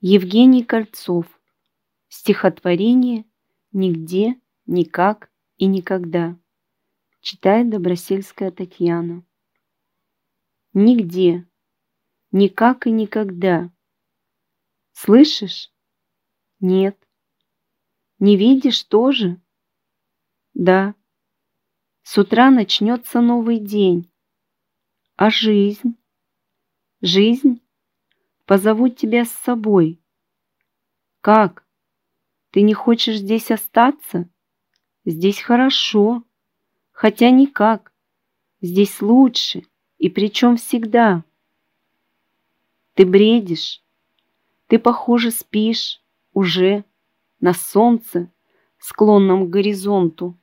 Евгений Кольцов. Стихотворение «Нигде, никак и никогда». Читает Добросельская Татьяна. Нигде, никак и никогда. Слышишь? Нет. Не видишь тоже? Да. С утра начнется новый день. А жизнь? Жизнь? Позову тебя с собой. Как? Ты не хочешь здесь остаться? Здесь хорошо. Хотя никак. Здесь лучше. И причем всегда. Ты бредишь. Ты, похоже, спишь уже на солнце, склонном к горизонту.